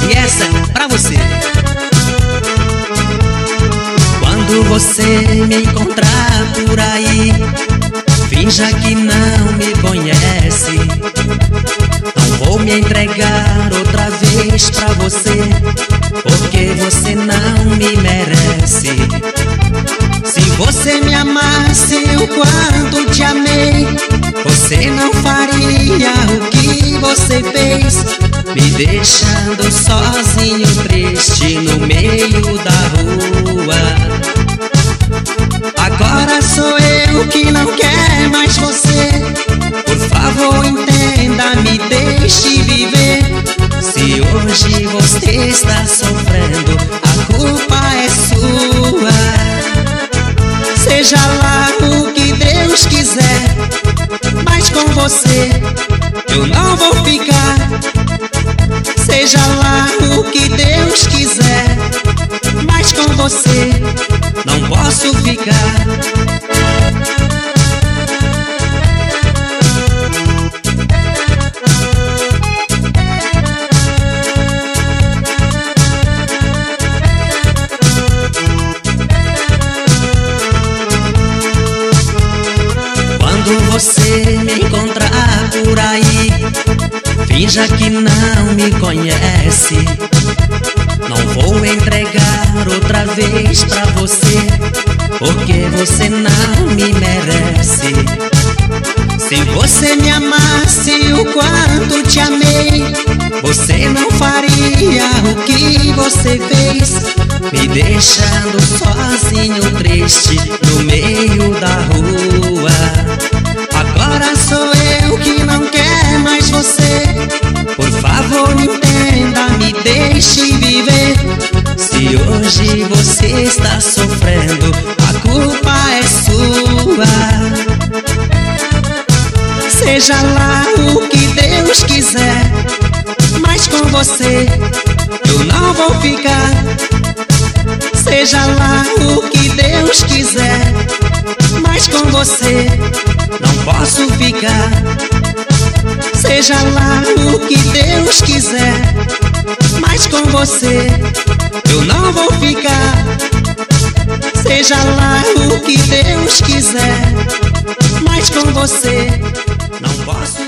E essa é pra você. Quando você me encontrar por aí, finja que não me conhece. Não vou me entregar outra vez pra você, porque você não me merece. Se você me amasse o quanto te amei, você não faria o que você fez, me deixando sozinho, triste no meio da rua. Agora sou eu que não quer mais você. Por favor, entenda, me deixe viver. Se hoje você está sofrendo, a culpa é sua. Seja lá o que Deus quiser, mas com você eu não vou ficar. Seja lá o que Deus quiser, mas com você não posso ficar. Quando você me encontrar por aí, finja que não me conhece. Não vou entregar outra vez pra você, porque você não me merece. Se você me amasse o quanto te amei, você não faria o que você fez, me deixando sozinho, triste no meio da rua. Agora sou eu que não quer mais você. Por favor, me entenda, me deixe viver. Se hoje você está sofrendo, a culpa é sua. Seja lá o que Deus quiser, mas com você eu não vou ficar. Seja lá o que Deus quiser, mas com você não posso ficar. Seja lá o que Deus quiser, mas com você eu não vou ficar. Seja lá o que Deus quiser, mas com você não posso